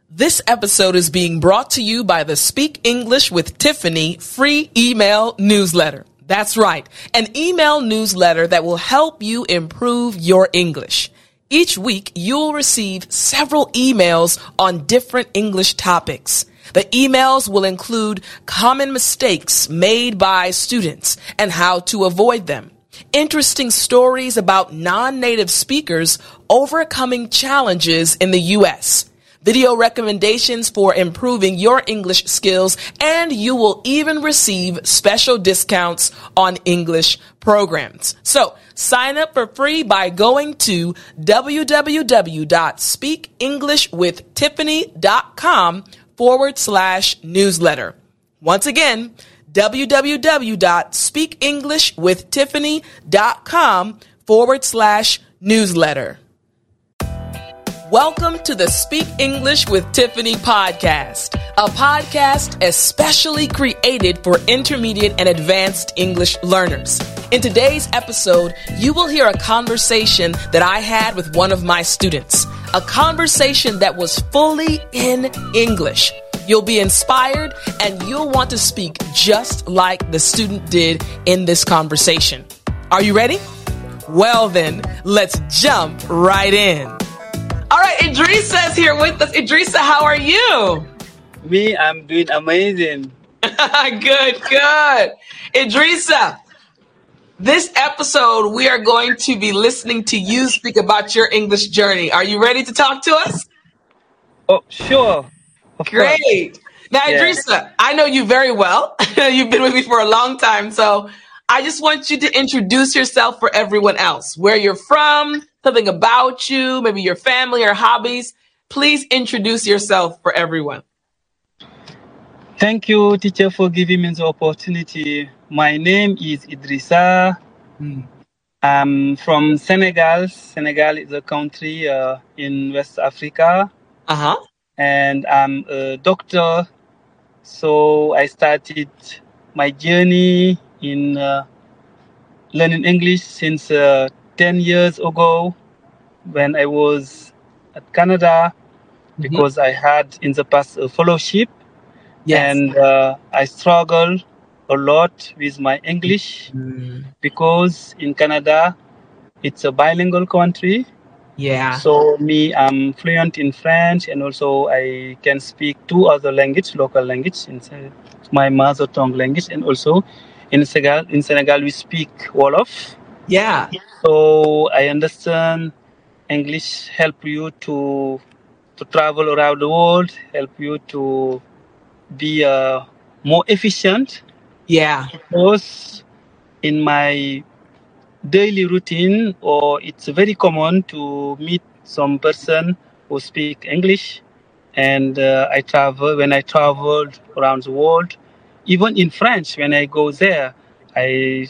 This episode is being brought to you by the Speak English with Tiffany free email newsletter. That's right, an email newsletter that will help you improve your English. Each week, you'll receive several emails on different English topics. The emails will include common mistakes made by students and how to avoid them, interesting stories about non-native speakers overcoming challenges in the U.S., video recommendations for improving your English skills, and you will even receive special discounts on English programs. So sign up for free by going to www.speakenglishwithtiffany.com/newsletter. Once again, www.speakenglishwithtiffany.com/newsletter. Welcome to the Speak English with Tiffany podcast, a podcast especially created for intermediate and advanced English learners. In today's episode, you will hear a conversation that I had with one of my students, a conversation that was fully in English. You'll be inspired and you'll want to speak just like the student did in this conversation. Are you ready? Well then, let's jump right in. All right, Idrissa is here with us. Idrissa, how are you? Me, I'm doing amazing. Good. Idrissa, this episode, we are going to be listening to you speak about your English journey. Are you ready to talk to us? Oh, sure. Of Great. course. Now, Yeah. Idrissa, I know you very well. You've been with me for a long time. So I just want you to introduce yourself for everyone else, where you're from, something about you, maybe your family or hobbies. Please introduce yourself for everyone. Thank you, teacher, for giving me the opportunity. My name is Idrissa. I'm from Senegal. Senegal is a country in West Africa. Uh-huh. And I'm a doctor. So I started my journey in learning English since 10 years ago when I was at Canada, because I had in the past a fellowship. Yes. And I struggled a lot with my English because in Canada, it's a bilingual country. Yeah. So I'm fluent in French, and also I can speak two other languages, local language, my mother tongue language, and also in Senegal we speak Wolof. Yeah. So I understand English help you to travel around the world, help you to be more efficient. Yeah. Because in my daily routine, or it's very common to meet some person who speak English, and when I traveled around the world, even in French, when I go there, I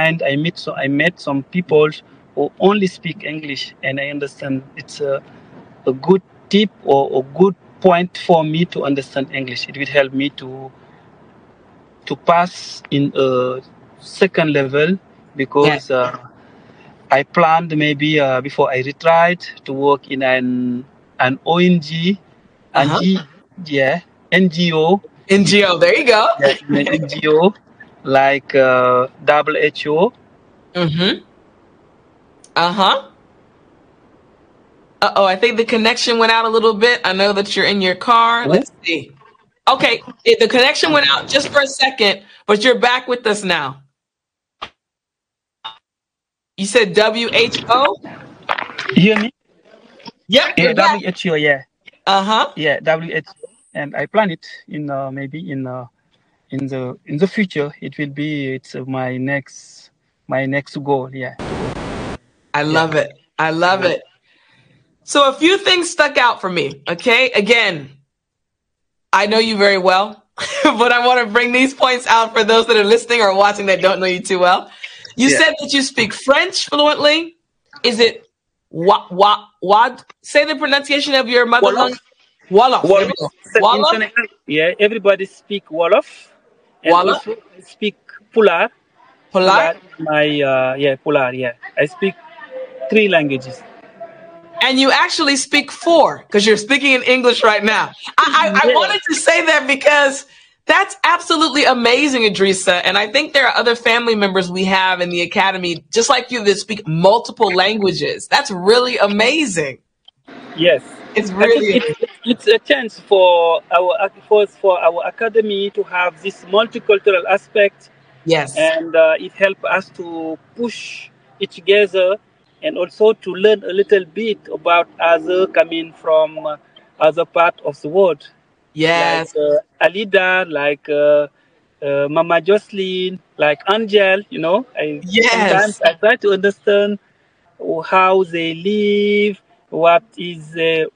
met some people who only speak English, and I understand it's a good tip or a good point for me to understand English. It will help me to pass in a second level, because I planned maybe before I retired to work in an ONG, NGO. NGO, there you go. Yes, an NGO like WHO. Mm-hmm. Uh-huh. Uh-oh, I think the connection went out a little bit. I know that you're in your car. Let's see. Okay, the connection went out just for a second, but you're back with us now. You said WHO? You hear me? Yep, Yeah, you're back. WHO, yeah. Uh-huh. Yeah, WHO. And I plan it in maybe in the future. It's my next goal. Yeah. I love it. I love it. So a few things stuck out for me. Okay. Again, I know you very well, but I want to bring these points out for those that are listening or watching that don't know you too well. You said that you speak French fluently. Is it what? Say the pronunciation of your mother tongue. Wolof. Wolof. Wolof? In Senegal, yeah, everybody speak Wolof. And Wolof? also I speak Pulaar. Pulaar? Pulaar, Pulaar, yeah. I speak 3 languages. And you actually speak 4 because you're speaking in English right now. I Yes. wanted to say that because that's absolutely amazing, Idrissa. And I think there are other family members we have in the academy, just like you, that speak multiple languages. That's really amazing. Yes, It's I think really, it's a chance for our academy to have this multicultural aspect, yes. and it helps us to push it together, and also to learn a little bit about other coming from other part of the world, like Yes. Alida, like Mama Jocelyn, like Angel. I sometimes Yes. I try to understand how they live, what is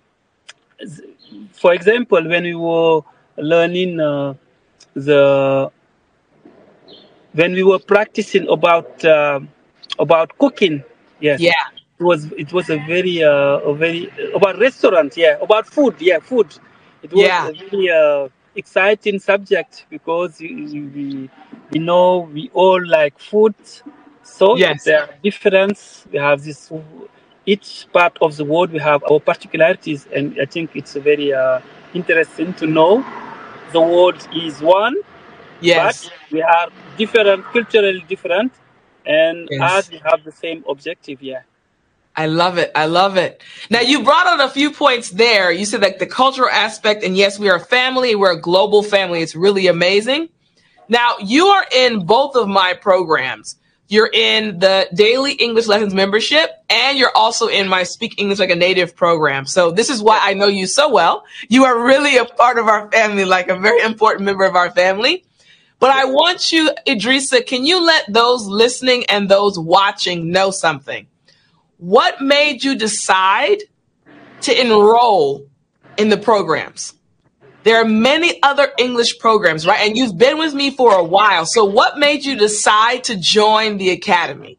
for example, when we were learning the when we were practicing about cooking. Yes, Yeah. it was a very about restaurant. Yeah, about food. Yeah, food. It was Yeah. a very exciting subject because we know we all like food. So Yes. there are difference. We have this. Each part of the world we have our particularities, and I think it's very interesting to know the world is one, but Yes. we are different, culturally different, and Yes. as we have the same objective. Yeah. I love it. I love it. Now, you brought out a few points there. You said like the cultural aspect, and yes, we are a family. We're a global family. It's really amazing. Now, you are in both of my programs. You're in the Daily English Lessons membership, and you're also in my Speak English Like a Native program. So this is why I know you so well. You are really a part of our family, like a very important member of our family. But I want you, Idrissa, can you let those listening and those watching know something? What made you decide to enroll in the programs? There are many other English programs, right? And you've been with me for a while. So what made you decide to join the academy?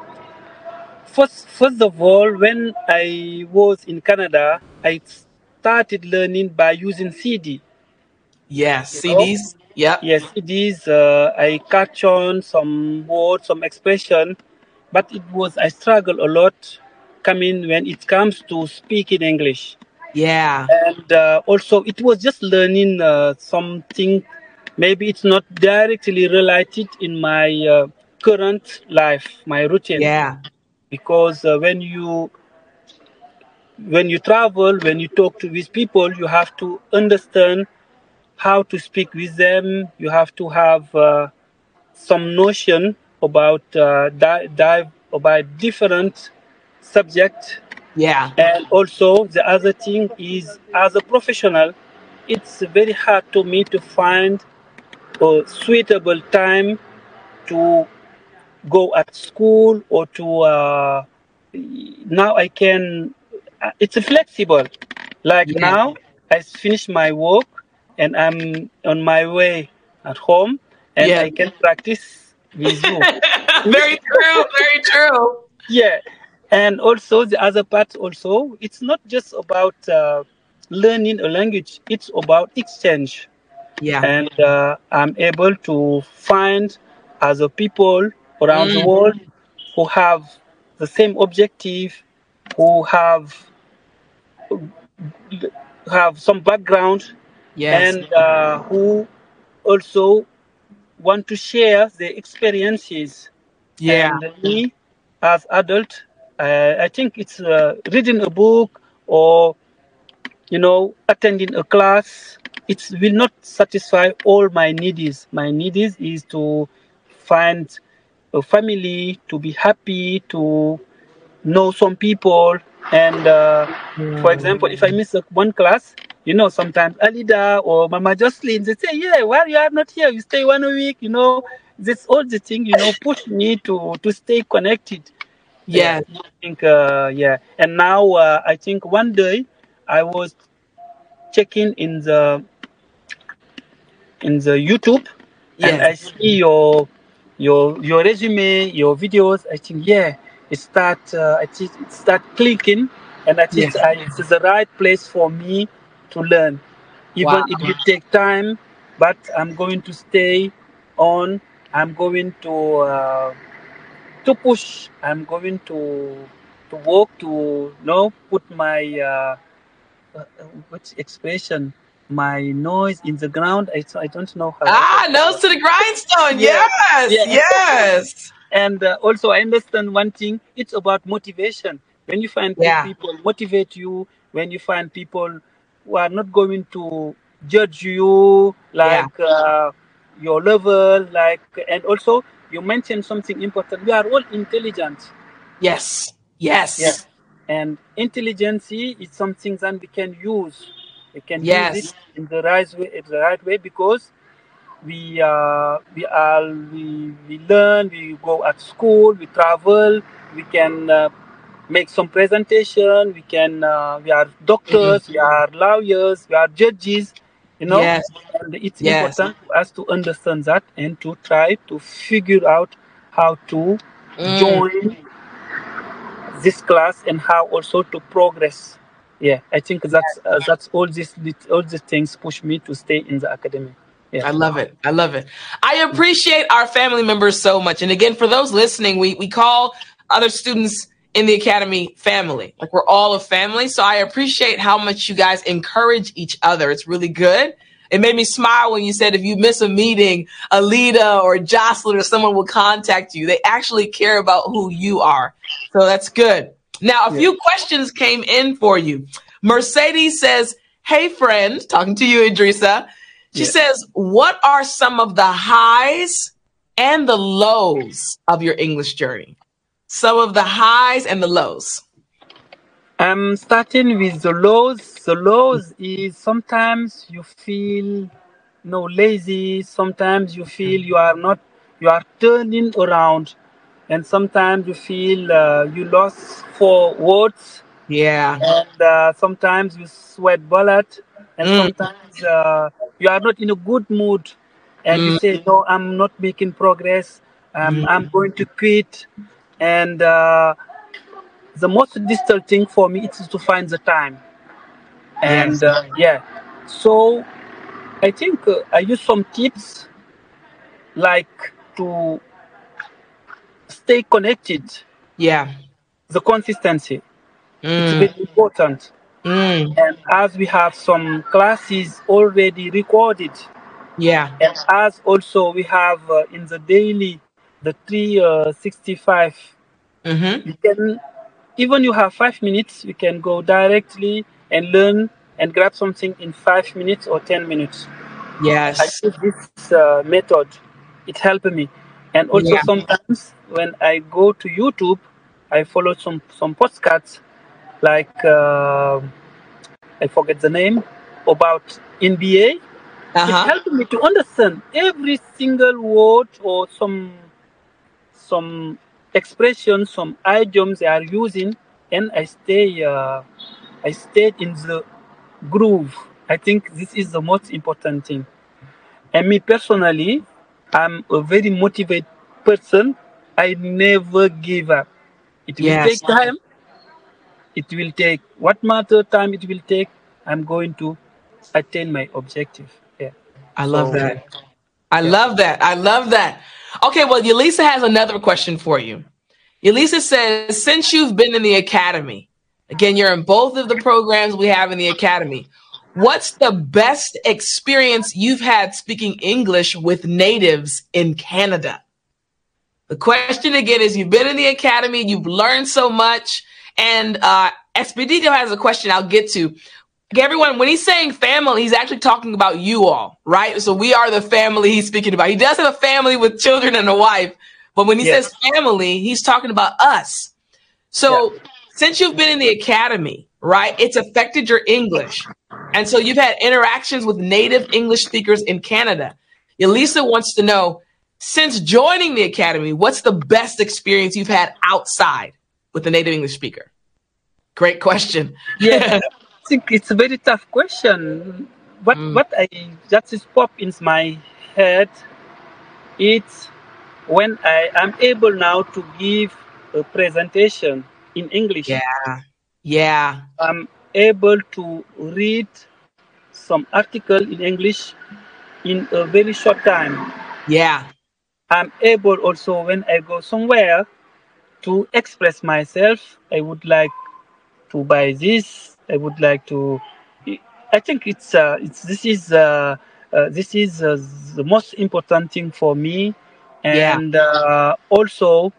First of all, when I was in Canada, I started learning by using CD. Yes, You know, CDs. Yep. yes, CDs. I catch on some words, some expression, but it was I struggle a lot coming when it comes to speaking English. Yeah. And also it was just learning something, maybe it's not directly related in my current life, my routine, Yeah. because when you travel, when you talk with people, you have to understand how to speak with them. You have to have some notion about about different subject. Yeah. And also, the other thing is, as a professional, it's very hard to me to find a suitable time to go at school or to. Now I can. It's flexible. Like Yeah. now, I finish my work and I'm on my way at home, and Yeah. I can practice with you. Very true. Very true. Yeah, and also the other part also, it's not just about learning a language, it's about exchange. Yeah. And I'm able to find other people around the Mm. world who have the same objective, who have some background, Yes. and who also want to share their experiences. Yeah. And me, as adult, I think it's reading a book or attending a class. It will not satisfy all my needs. My needs is to find a family, to be happy, to know some people. And for example, if I miss one class, sometimes Alida or Mama Jocelyn, they say, yeah, well, you are not here. You stay 1 week, That's all the thing, push me to stay connected. Yeah, Yes. I think, yeah. And now I think one day I was checking in the YouTube, and Yes. I see your resume, your videos. I think, yeah, it start clicking, and Yes. it's the right place for me to learn, Wow. even it will take time. But I'm going to stay on. I'm going to push. I'm going to work to put my what expression, my noise in the ground. I don't know how. Nose to the grindstone. Yeah, Yes, yeah. yes. And also, I understand one thing. It's about motivation. When you find Yeah, people motivate you, when you find people who are not going to judge you, yeah. like your level, like, and also you mentioned something important. We are all intelligent. Yes, Yeah. yes, And intelligence is something that we can use. We can use it yes. in the right way, because we learn, we go at school, we travel, we can make some presentation, we are Mm, doctors, we are lawyers, we are judges, you know. yes, And it's yes. important for us to understand that and to try to figure out how to Mm. join this class and how also to progress. Yeah, I think that's all these things push me to stay in the academy. Yeah. I love it. I love it. I appreciate our family members so much. And again, for those listening, we call other students in the academy family. Like we're all a family. So I appreciate how much you guys encourage each other. It's really good. It made me smile when you said if you miss a meeting, Alita or Jocelyn or someone will contact you. They actually care about who you are. So that's good. Now, a Yeah. few questions came in for you. Mercedes says, "Hey, friend," talking to you, Idrissa. She Yeah. says, "What are some of the highs and the lows of your English journey?" Some of the highs and the lows. I'm starting with the lows. The lows is sometimes you feel lazy. Sometimes you feel you are turning around, and sometimes you feel you lost for words, Yeah. and sometimes you sweat bullet, and Mm, sometimes you are not in a good mood, and you mm, say, no, I'm not making progress. I'm mm. going to quit, and the most difficult thing for me is to find the time. Yes. And yeah, so I think I use some tips like to stay connected. Yeah. The consistency, it's Mm, very important. mm. And as we have some classes already recorded, Yeah. and as also we have in the daily the 365, Mm-hmm. you can, even you have 5 minutes, you can go directly and learn and grab something in 5 minutes or 10 minutes. I Yes. use this method. It helped me. And also Yeah. sometimes when I go to YouTube, I follow some podcasts like I forget the name, about NBA. It Uh-huh. helped me to understand every single word or some expressions, some idioms they are using, and I stayed in the groove. I think this is the most important thing. And me personally, I'm a very motivated person. I never give up. It will take Yes. time. It will take what matter time it will take. I'm going to attain my objective. Yeah. I love So that. I yeah. love that. I love that. Okay, well, Yelisa has another question for you. Yelisa says, since you've been in the academy, again, you're in both of the programs we have in the academy, what's the best experience you've had speaking English with natives in Canada? The question again is, you've been in the academy, you've learned so much, and Expedito has a question I'll get to. Okay, everyone, when he's saying family, he's actually talking about you all, right? So we are the family he's speaking about. He does have a family with children and a wife, but when he Yes. says family, he's talking about us. Yeah. So since you've been in the academy, right, it's affected your English. And so you've had interactions with native English speakers in Canada. Elisa wants to know, since joining the academy, what's the best experience you've had outside with a native English speaker? Great question. Yeah. I think it's a very tough question. What Mm, what I just is pop in my head, it's when I am able now to give a presentation in English. yeah. Yeah. I'm able to read some article in English in a very short time. Yeah. I'm able also when I go somewhere, to express myself. I would like to buy this. I would like to. I think this is the most important thing for me, Yeah. and also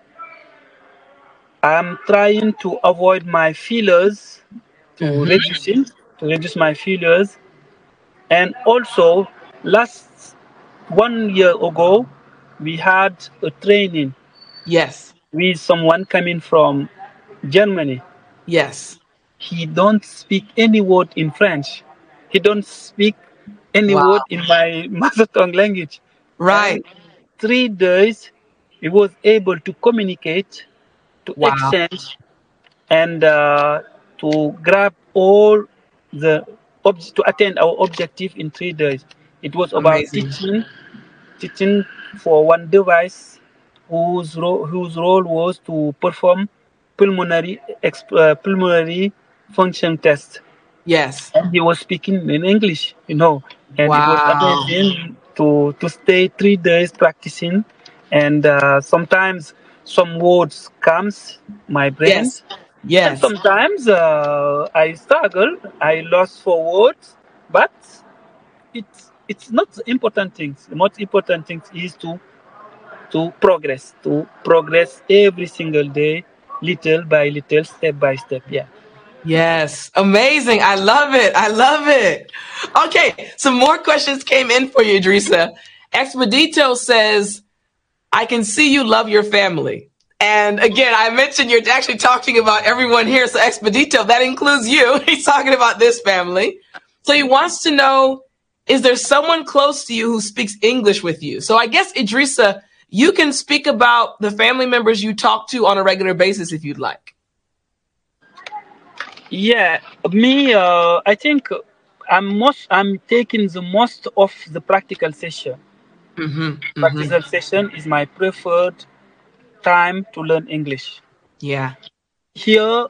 I'm trying to avoid my fillers to Hmm. reduce my fillers, and also last 1 year ago we had a training Yes. with someone coming from Germany. Yes. He don't speak any word in French. He don't speak any Wow. word in my mother tongue language. Right. And 3 days, he was able to communicate, to Wow. exchange, and to grab all to attain our objective in 3 days. It was about Amazing. teaching for one device whose role was to perform pulmonary function test. Yes. And he was speaking in English, and it was Wow. amazing to stay 3 days practicing, and sometimes some words comes my brain, Yes. and Yes. sometimes I struggle, I lost for words, but it's not the important things. The most important thing is to progress every single day, little by little, step by step. Yeah. Yes. Amazing. I love it. I love it. Okay. Some more questions came in for you, Idrissa. Expedito says, I can see you love your family. And again, I mentioned you're actually talking about everyone here. So Expedito, that includes you. He's talking about this family. So he wants to know, is there someone close to you who speaks English with you? So I guess, Idrissa, you can speak about the family members you talk to on a regular basis if you'd like. Yeah, me. I think I'm taking the most of the practical session. Mm-hmm. Mm-hmm. Practical session is my preferred time to learn English. Yeah. Here,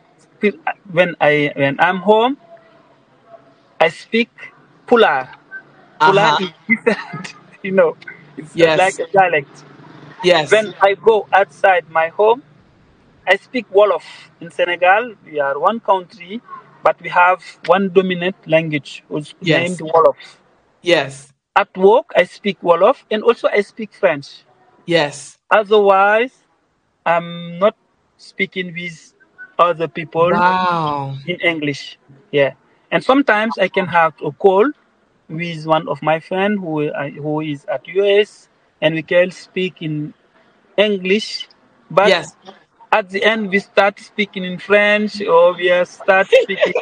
when I'm home, I speak Pular. Pular Uh-huh. is different, you know. It's like Yes. a dialect. Yes. When I go outside my home, I speak Wolof. In Senegal, we are one country, but we have one dominant language, which is named Yes. Wolof. Yes. At work, I speak Wolof, and also I speak French. Yes. Otherwise, I'm not speaking with other people Wow. in English. Yeah, and sometimes I can have a call with one of my friend who is at US, and we can speak in English, but Yes. at the end we start speaking in French, or we start speaking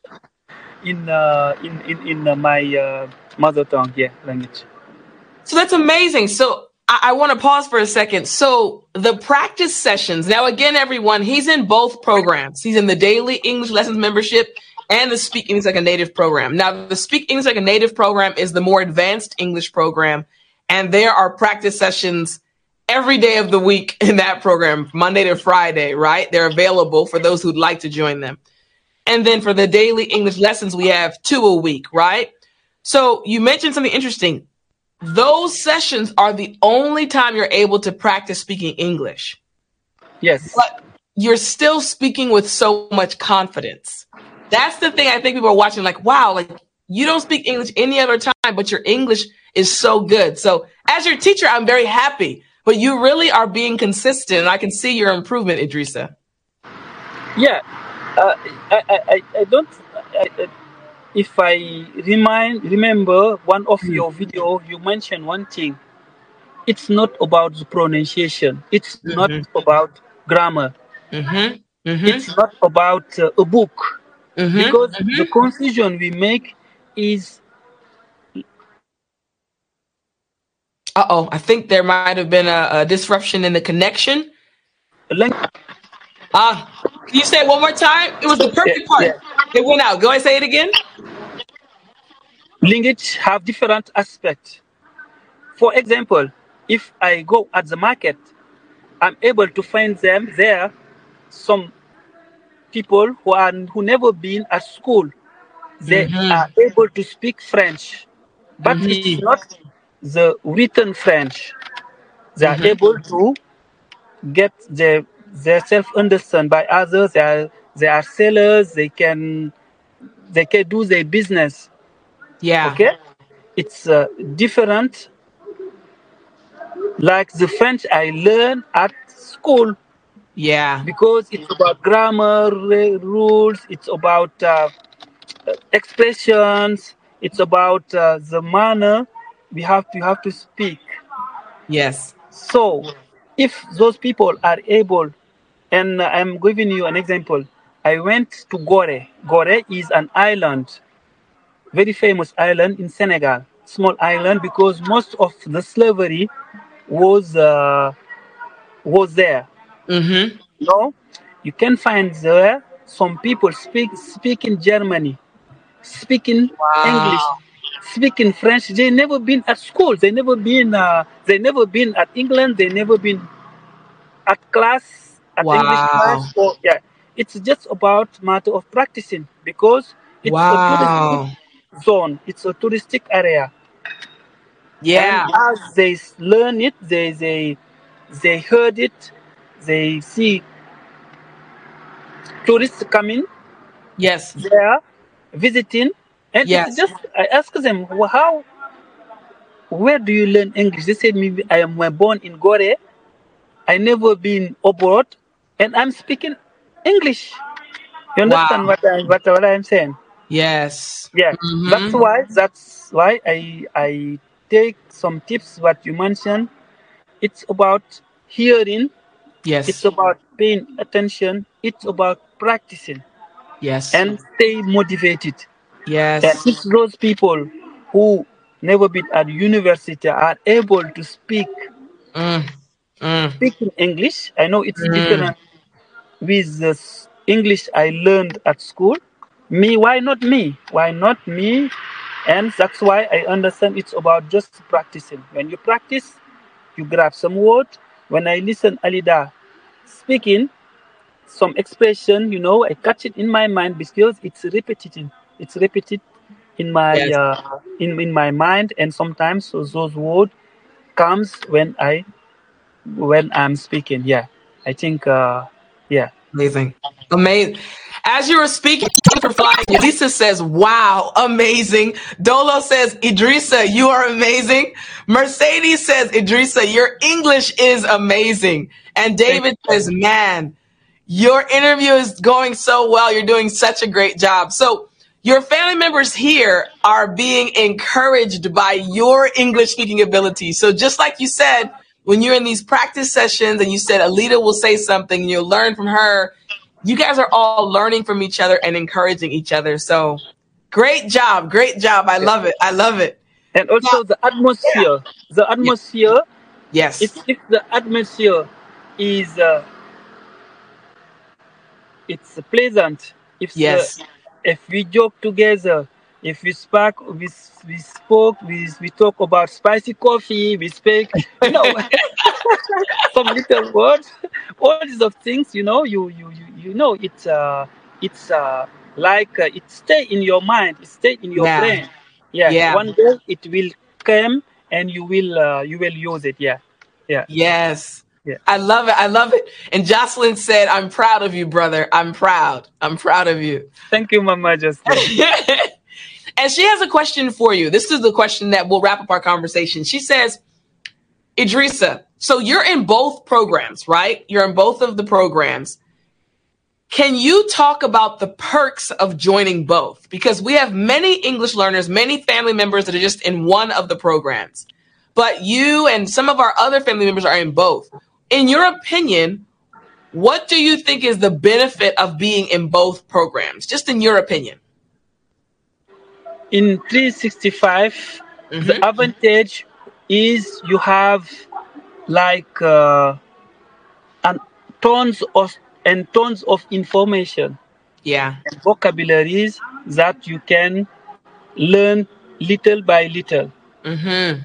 in my mother tongue, yeah, language. So that's amazing. So I want to pause for a second. So the practice sessions, now again, everyone, he's in both programs. He's in the daily English lessons membership and the Speak English Like a Native program. Now, the Speak English Like a Native program is the more advanced English program. And there are practice sessions every day of the week in that program, Monday to Friday, right? They're available for those who'd like to join them. And then for the daily English lessons, we have 2 a week, right? So you mentioned something interesting. Those sessions are the only time you're able to practice speaking English. Yes. But you're still speaking with so much confidence. That's the thing I think people are watching like, wow, like you don't speak English any other time, but your English is so good. So as your teacher, I'm very happy, but you really are being consistent. And I can see your improvement, Idrissa. Yeah. I don't. If I remember one of your video, you mentioned one thing. It's not about the pronunciation. It's not about grammar. It's not about a book. Because the confusion we make is. I think there might have been a disruption in the connection. Can you say it one more time? It was the perfect part. Yeah. It went out. Go ahead and say it again. Language have different aspects. For example, if I go at the market, I'm able to find them there. Some people who never been at school, they are able to speak French, but it's not the written French. They are able to get the they're self-understood by others. They are sellers. They can do their business. Yeah. Okay, it's different. Like the French I learned at school, Yeah. because it's about grammar rules. It's about expressions. It's about the manner you have to speak. Yes. So, if those people are able, and I'm giving you an example, I went to Gore. Gore is an island, very famous island in Senegal. Small island because most of the slavery was was there. Mm-hmm. No, you can find there some people speaking Germany, speaking English, Wow. speaking French. They never been at school. They never been at England. They never been at class, at English Wow. class. Or yeah, it's just about matter of practicing, because it's a touristic Wow. zone. It's a touristic area, and Yeah. as they learn it, they heard it, they see tourists coming Yes. there visiting, and it's Yes. just I ask them, "Well, how, where do you learn English?" They said me, I am born in Gore. I never been abroad, and I'm speaking English. You understand Wow. what I'm saying? Yes. Yeah, Mm-hmm. that's why I take some tips what you mentioned. It's about hearing. It's Yes. about paying attention. It's about practicing Yes. and stay motivated. And Yes. if those people who never been at university are able to Mm. Mm. speak in English, I know it's Mm. different with the English I learned at school. Me, why not me? Why not me? And that's why I understand it's about just practicing. When you practice, you grab some word. When I listen Alida speaking some expression, I catch it in my mind because it's repetitive. It's repeated in my Yes. in my mind, and sometimes those words comes when I'm speaking. Yeah, I think yeah. Amazing. Amazing. As you were speaking, thank you for flying. Lisa says, wow, amazing. Dolo says, Idrissa, you are amazing. Mercedes says, Idrissa, your English is amazing. And Thank David you. says, man, your interview is going so well. You're doing such a great job. So your family members here are being encouraged by your English speaking ability. So just like you said, when you're in these practice sessions and you said Alita will say something and you'll learn from her, you guys are all learning from each other and encouraging each other. So great job. Great job. I love it. I love it. And Now, also the atmosphere. The yeah. atmosphere. Yes. If the atmosphere is it's pleasant, Yes. if we joke together, if we talk about spicy coffee, we speak, some little words, all these of things, it's like it stay in your mind, it stay in your Yeah. brain. Yeah, Yeah. one day it will come and you will use it. Yeah, yeah, Yes. yeah. I love it. I love it. And Jocelyn said, I'm proud of you, brother. I'm proud. I'm proud of you. Thank you, Mama Jocelyn. And she has a question for you. This is the question that will wrap up our conversation. She says, Idrissa, so you're in both programs, right? You're in both of the programs. Can you talk about the perks of joining both? Because we have many English learners, many family members that are just in one of the programs. But you and some of our other family members are in both. In your opinion, what do you think is the benefit of being in both programs? Just in your opinion. In 365, the advantage is you have like and tons of information Yeah. and vocabularies that you can learn little by little. Mm-hmm.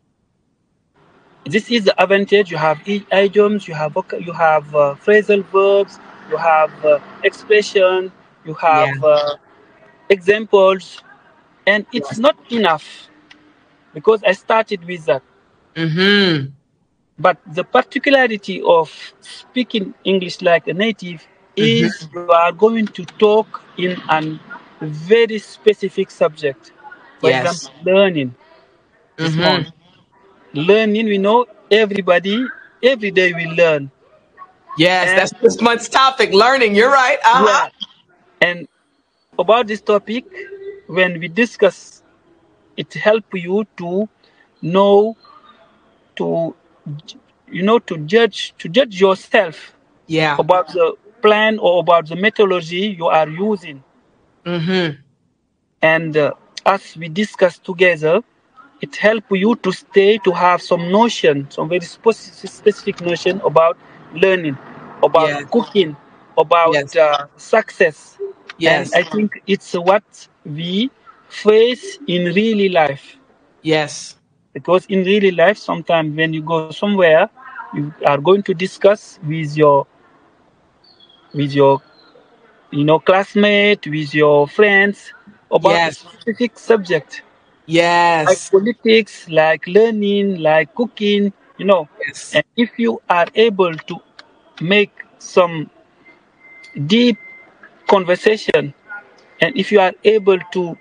This is the advantage. You have idioms, you have phrasal verbs, you have expression, you have Yeah. examples, and it's Yes. not enough because I started with that. Mm-hmm. But the particularity of speaking English like a native is you are going to talk in a very specific subject. For Yes. example, learning is one. Learning, we know everybody, every day we learn. Yes, And that's this month's topic, learning. You're right. Uh-huh. yeah, and about this topic, when we discuss, it help you to know, to to judge yourself Yeah. about the plan or about the methodology you are using. And as we discuss together, it help you to stay to have some notion, some very specific notion about learning, about Yes. cooking, about Yes. success. And Yes. I think it's what we face in really life. Yes. Because in really life, sometimes when you go somewhere, you are going to discuss with your classmate, with your friends about a Yes. specific subject, like Yes. politics, like learning, like cooking. Yes. And if you are able to make some deep conversation, and if you are able to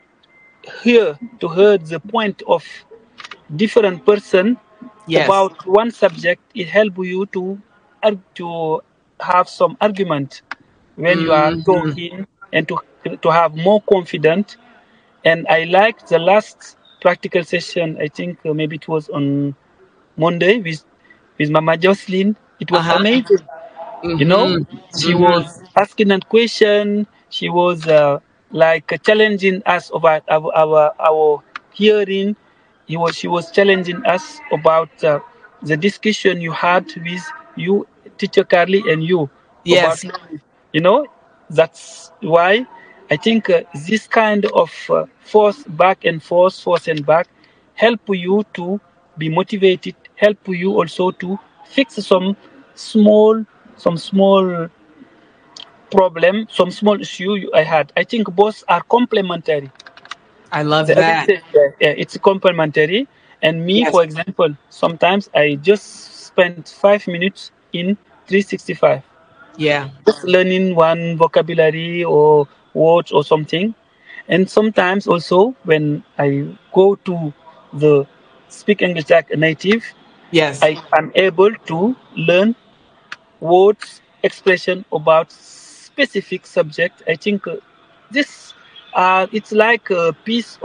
hear the point of different person Yes. about one subject, it helps you to have some argument when you are Mhm. talking, and to have more confidence. And I liked the last practical session. I think maybe it was on Monday with Mama Jocelyn. It was Uh-huh. amazing. You know, Mhm. she was Mhm. asking a question. She was like challenging us about our hearing. She was challenging us about the discussion you had with you, teacher Carly, and you about Yes. learning. You know, that's why I think this kind of force back and force and back, help you to be motivated, help you also to fix small some small problem, some small issue I had. I think both are complementary. I love The that. evidence, it's complementary. And me, Yes. for example, sometimes I just spend 5 minutes in 365, Yeah. just learning one vocabulary or words or something. And sometimes also when I go to the speak English like a native, Yes. I am able to learn words, expression about specific subject. I think this it's like a piece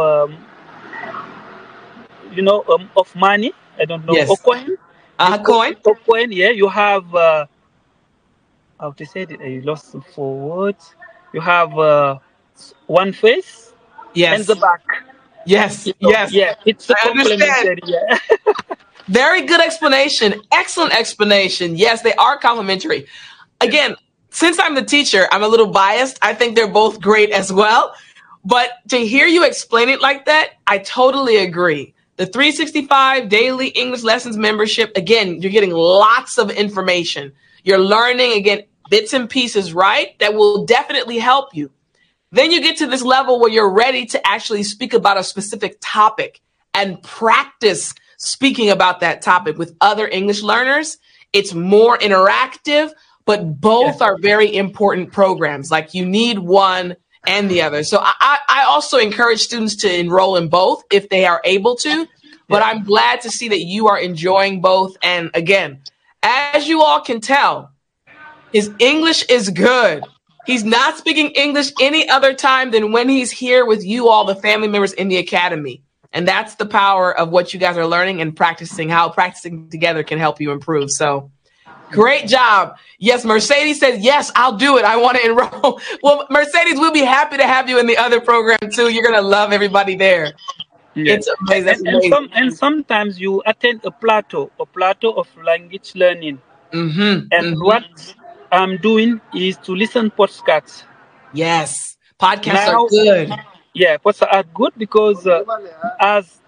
of money. I don't know, a Yes. coin. You put Coin. a coin. Yeah, you have how to say it. I lost for words. You have one face and the Yes. back. Yes. Yes. Yeah, it's a I understand. complementary. Yeah. Very good explanation. Excellent explanation. Yes, they are complementary. Again, since I'm the teacher, I'm a little biased. I think they're both great as well. But to hear you explain it like that, I totally agree. The 365 daily English lessons membership, again, you're getting lots of information. You're learning, again, bits and pieces, right? That will definitely help you. Then you get to this level where you're ready to actually speak about a specific topic and practice speaking about that topic with other English learners. It's more interactive, but both are very important programs. Like you need one and the other. So I also encourage students to enroll in both if they are able to. But I'm glad to see that you are enjoying both. And again, as you all can tell, his English is good. He's not speaking English any other time than when he's here with you all, the family members in the academy. And that's the power of what you guys are learning and practicing, how practicing together can help you improve. So great job. Yes, Mercedes says, yes, I'll do it. I want to enroll. Well, Mercedes, we'll be happy to have you in the other program too. You're going to love everybody there. Yeah. It's amazing. That's amazing. And sometimes you attend a plateau of language learning. And what I'm doing is to listen podcasts. Yes. Podcasts are Now, good. yeah, podcasts are good because as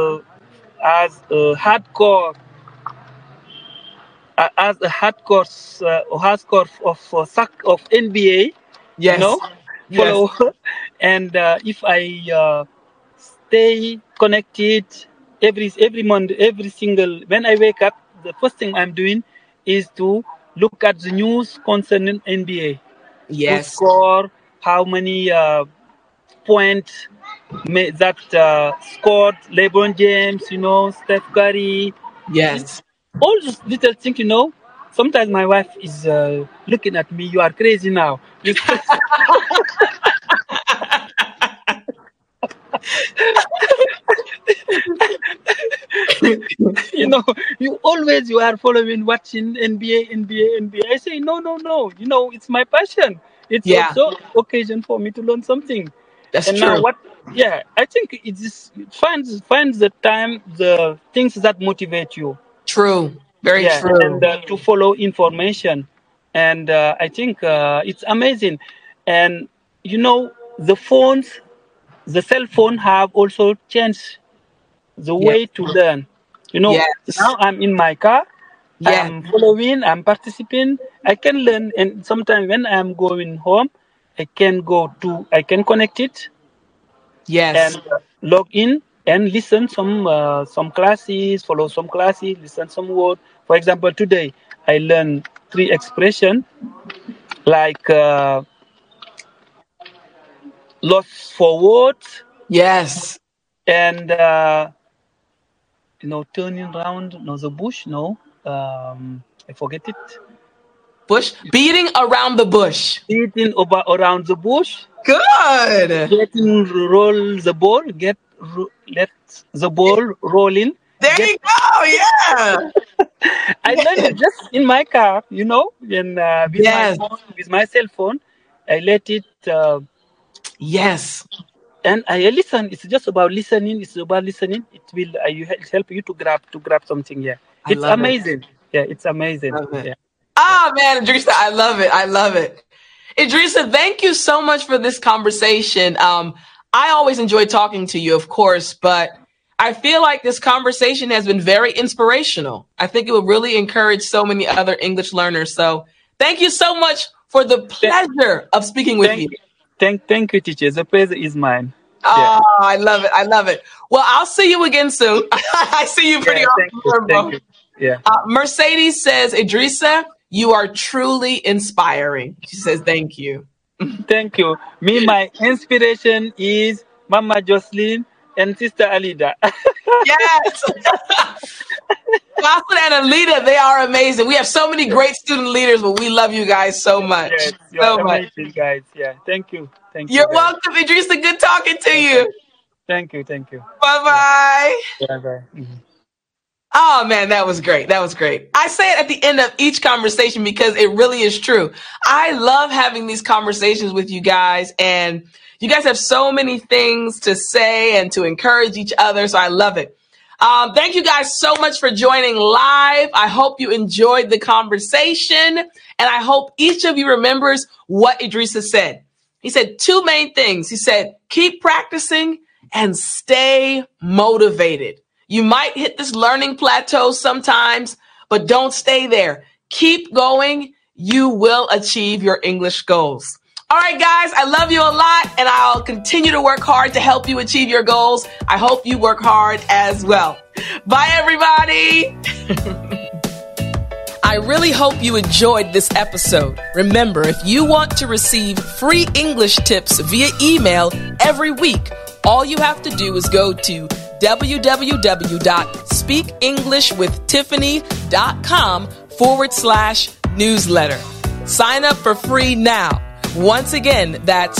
a hardcore of NBA, Yes. Yes. follow. And if I stay connected every Monday, every single when I wake up, the first thing I'm doing is to look at the news concerning NBA. Yes. Who score, how many points that scored LeBron James, Steph Curry. Yes. All those little things, Sometimes my wife is looking at me, you are crazy now. You are following, watching NBA. I say, no. It's my passion. It's also occasion for me to learn something. That's and true. Now I think it is finds the time, the things that motivate you. True. Very true. And to follow information. And I think it's amazing. And, the cell phone have also changed the way to learn. Now I'm in my car, I'm following, I'm participating, I can learn. And sometimes when I'm going home, I can connect it. Yes. And log in and listen some classes, follow some classes, listen some word. For example, today I learned 3 expressions like lost for words. Yes. And turning around the bush. I forget it. Bush, beating around the bush. Beating around the bush. Good. Getting roll the ball. Let the ball roll in. There you go. Yeah. I learned it just in my car, and with my cell phone, I let it. Yes. And I listen. It's just about listening. It will help you to grab something. Yeah, it's amazing. It's amazing. Ah, man, Idrissa, I love it. Idrissa, thank you so much for this conversation. I always enjoy talking to you, of course, but I feel like this conversation has been very inspirational. I think it will really encourage so many other English learners. So thank you so much for the pleasure of speaking with you. Thank you, teacher. The pleasure is mine. Oh, I love it. Well, I'll see you again soon. I see you pretty often. Thank you. Yeah. Mercedes says, Idrissa, you are truly inspiring. She says, thank you. Thank you. My inspiration is Mama Jocelyn and Sister Alida. Yes. Jocelyn and Alida, they are amazing. We have so many great student leaders, but we love you guys so much. Yes, you're amazing, guys. Yeah, thank you. You're welcome, Idrissa. Good talking to you. Thank you. Bye-bye. Bye-bye. Mm-hmm. Oh, man, that was great. I say it at the end of each conversation because it really is true. I love having these conversations with you guys, and you guys have so many things to say and to encourage each other, so I love it. Thank you guys so much for joining live. I hope you enjoyed the conversation, and I hope each of you remembers what Idrissa said. He said 2 main things. He said, keep practicing and stay motivated. You might hit this learning plateau sometimes, but don't stay there. Keep going. You will achieve your English goals. All right, guys, I love you a lot, and I'll continue to work hard to help you achieve your goals. I hope you work hard as well. Bye, everybody. I really hope you enjoyed this episode. Remember, if you want to receive free English tips via email every week, all you have to do is go to www.speakenglishwithtiffany.com/newsletter. Sign up for free now. Once again, that's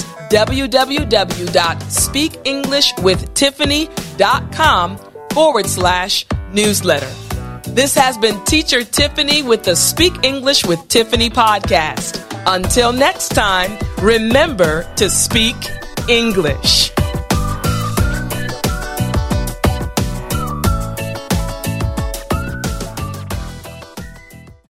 www.speakenglishwithtiffany.com/newsletter. This has been Teacher Tiffany with the Speak English with Tiffany podcast. Until next time, remember to speak English.